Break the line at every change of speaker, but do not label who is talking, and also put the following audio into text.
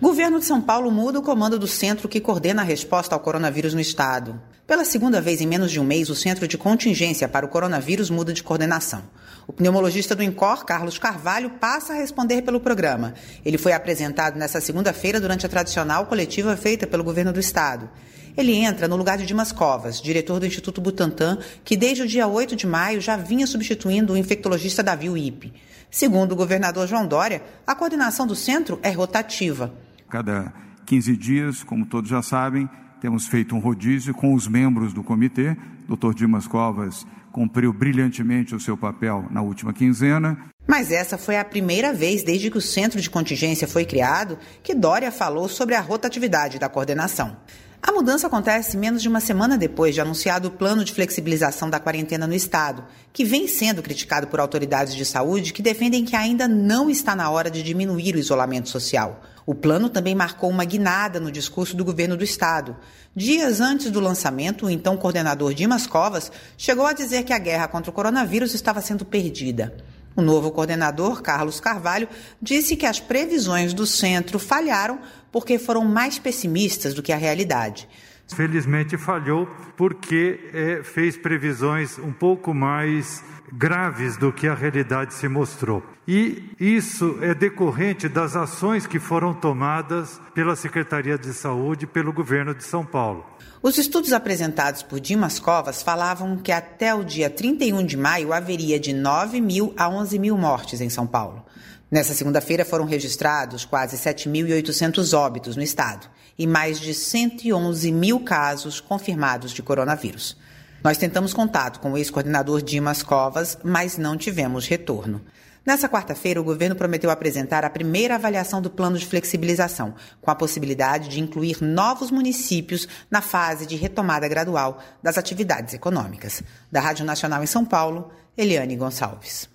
Governo de São Paulo muda o comando do centro que coordena a resposta ao coronavírus no estado. Pela segunda vez em menos de um mês, o Centro de Contingência para o Coronavírus muda de coordenação. O pneumologista do INCOR, Carlos Carvalho, passa a responder pelo programa. Ele foi apresentado nesta segunda-feira durante a tradicional coletiva feita pelo governo do estado. Ele entra no lugar de Dimas Covas, diretor do Instituto Butantan, que desde o dia 8 de maio já vinha substituindo o infectologista Davi Uip. Segundo o governador João Dória, a coordenação do centro é rotativa.
Cada 15 dias, como todos já sabem, temos feito um rodízio com os membros do comitê. Dr. Dimas Covas cumpriu brilhantemente o seu papel na última quinzena.
Mas essa foi a primeira vez desde que o Centro de Contingência foi criado que Dória falou sobre a rotatividade da coordenação. A mudança acontece menos de uma semana depois de anunciado o plano de flexibilização da quarentena no estado, que vem sendo criticado por autoridades de saúde que defendem que ainda não está na hora de diminuir o isolamento social. O plano também marcou uma guinada no discurso do governo do estado. Dias antes do lançamento, o então coordenador Dimas Covas chegou a dizer que a guerra contra o coronavírus estava sendo perdida. O novo coordenador, Carlos Carvalho, disse que as previsões do centro falharam porque foram mais pessimistas do que a realidade.
Felizmente falhou porque fez previsões um pouco mais graves do que a realidade se mostrou. E isso é decorrente das ações que foram tomadas pela Secretaria de Saúde e pelo governo de São Paulo.
Os estudos apresentados por Dimas Covas falavam que até o dia 31 de maio haveria de 9.000 a 11.000 mortes em São Paulo. Nessa segunda-feira foram registrados quase 7.800 óbitos no estado e mais de 111.000 casos confirmados de coronavírus. Nós tentamos contato com o ex-coordenador Dimas Covas, mas não tivemos retorno. Nessa quarta-feira, o governo prometeu apresentar a primeira avaliação do plano de flexibilização, com a possibilidade de incluir novos municípios na fase de retomada gradual das atividades econômicas. Da Rádio Nacional em São Paulo, Eliane Gonçalves.